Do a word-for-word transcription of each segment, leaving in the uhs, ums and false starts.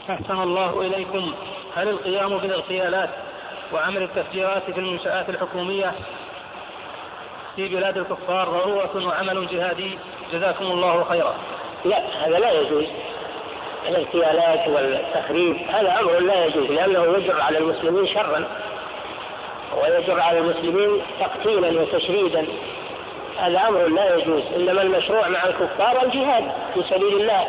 أحسن الله إليكم. هل القيام بالاغتيالات وعمل التفجيرات في المنشآت الحكومية في بلاد الكفار ضرورة وعمل جهادي؟ جزاكم الله خيرا. لا، هذا لا يجوز. الاغتيالات والتخريب هذا أمر لا يجوز، لأنه يجر على المسلمين شرا ويجر على المسلمين تقتيلا وتشريدا. هذا أمر لا يجوز. إنما المشروع مع الكفار الجهاد في سبيل الله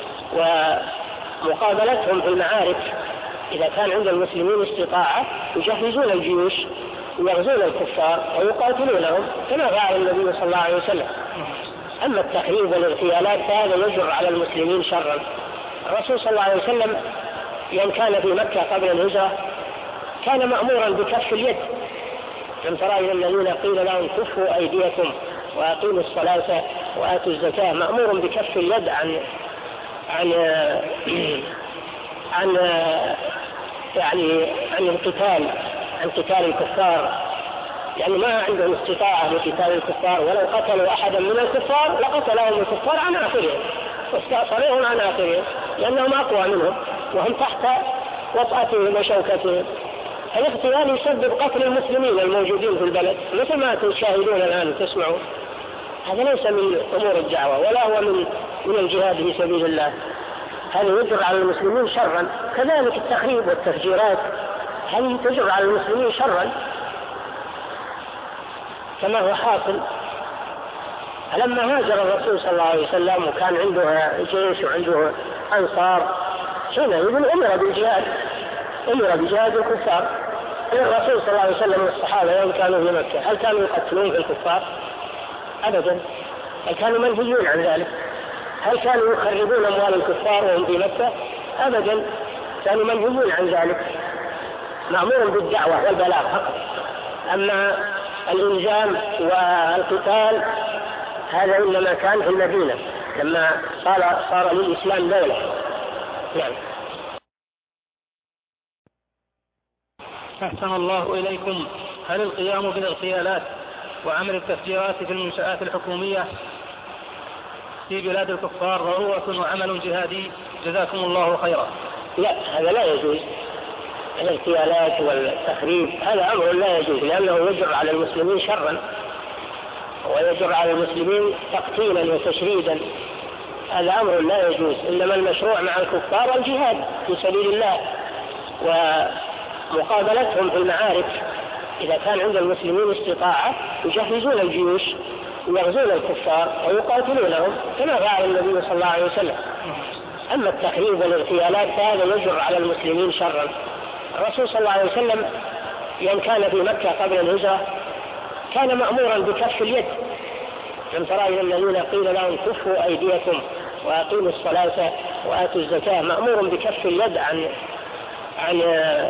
ومقابلتهم في المعارك. إذا كان عند المسلمين استطاعة يجهزون الجيوش ويغزون الكفار ويقاتلونهم كما فعل النبي صلى الله عليه وسلم. أما التخريب والاغتيالات فهذا يجر على المسلمين شرا. الرسول صلى الله عليه وسلم يوم كان في مكة قبل الهجرة كان مأمورا بكف اليد. لم ترى إلى الذين قيل لهم كفوا أيديكم وأقيموا الصلاة وآتوا الزكاة، مأمور بكف اليد عن عن عن يعني عن القتال عن قتال الكفار. يعني ما عندهم استطاعة لقتال الكفار، ولو قتلوا أحدا من الكفار لقتلهم الكفار عن آخرهم واستأصلوهم عن آخرهم، لأنهم أقوى منهم وهم تحت وطأتهم وشوكتهم. الاغتيال يسبب قتل المسلمين الموجودين في البلد مثل ما تشاهدون الآن وتسمعون. هذا ليس من أمور الدعوة ولا هو من من الجهاد في سبيل الله. هذا يجر على المسلمين شرا. كذلك التخريب والتفجيرات هذه تجر على المسلمين شرا كما هو حاصل. لما هاجر الرسول صلى الله عليه وسلم وكان عنده جيش وعنده أنصار حينئذ أمر بالجهاد أمر بجهاد الكفار. الرسول صلى الله عليه وسلم والصحابة يوم كانوا في مكة هل كانوا يقتلون في الكفار؟ أبدا. هل كانوا منهيون عن ذلك؟ هل كانوا يخربون أموال الكفار وهم في مكة؟ أبدا، كانوا منهيون عن ذلك، مأمور بالدعوة والبلاغ فقط. أما الإلزام والقتال هذا إنما كان في المدينة لما صار صار للإسلام دولة. نعم. أحسن الله إليكم. هل القيام بالاغتيالات وعمل التفجيرات في المنشآت الحكومية في بلاد الكفار ضرورة وعمل جهادي؟ جزاكم الله خيرا. لا، هذا لا يجوز. الاغتيالات والتخريب هذا أمر لا يجوز، لأنه يجر على المسلمين شرا ويجر على المسلمين تقتيلا وتشريدا. هذا أمر لا يجوز. إنما المشروع مع الكفار الجهاد في سبيل الله ومقابلتهم في المعارك. إذا كان عند المسلمين استطاعة يجهزون الجيوش ويغزون الكفار ويقاتلونهم كما فعل النبي صلى الله عليه وسلم. أما التخريب والاغتيالات فهذا يجر على المسلمين شرا. الرسول صلى الله عليه وسلم يوم كان في مكة قبل الهجرة كان مأمورا بكف اليد. لم ترى إلى الذين قيل لهم كفوا أيديكم وأقيموا الصلاة وآتوا الزكاة، مأمور بكف اليد عن عن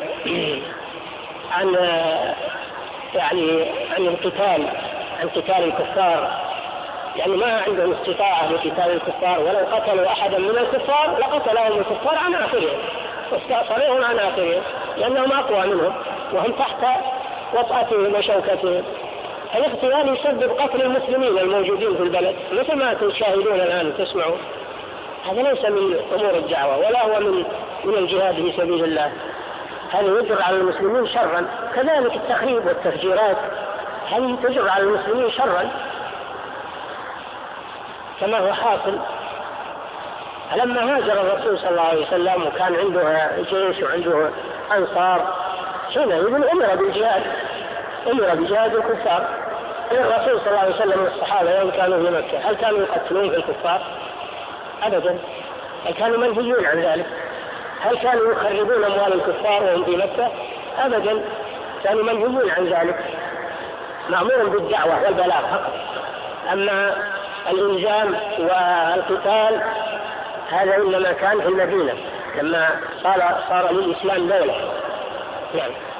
عن يعني عن القتال عن قتال الكفار. يعني ما عندهم استطاعة لقتال الكفار، ولو قتلوا أحدا من الكفار لقتلهم الكفار عن آخرهم واستأصلوهم عن آخرهم، لأنهم أقوى منهم وهم تحت وطأتهم وشوكتهم. الاغتيال يسبب قتل المسلمين الموجودين في البلد مثل ما تشاهدون الآن وتسمعون. هذا ليس من أمور الدعوة ولا هو من من الجهاد في سبيل الله. هذا يجر على المسلمين شرا. كذلك التخريب والتفجيرات هذه تجر على المسلمين شرا كما هو حاصل. لما هاجر الرسول صلى الله عليه وسلم وكان عنده جيش وعنده أنصار حينئذ أمر بالجهاد أمر بجهاد الكفار. الرسول صلى الله عليه وسلم والصحابة يوم كانوا في مكة هل كانوا يقتلون في الكفار؟ أبدا، هل كانوا منهيون عن ذلك؟ هل كانوا يخربون أموال الكفار وهم في مكة؟ أبدا، كانوا منهيون عن ذلك، مأمور بالدعوة والبلاغ فقط. أما الإلزام والقتال هذا إنما كان في المدينة لما صار صار للإسلام دولة. نعم.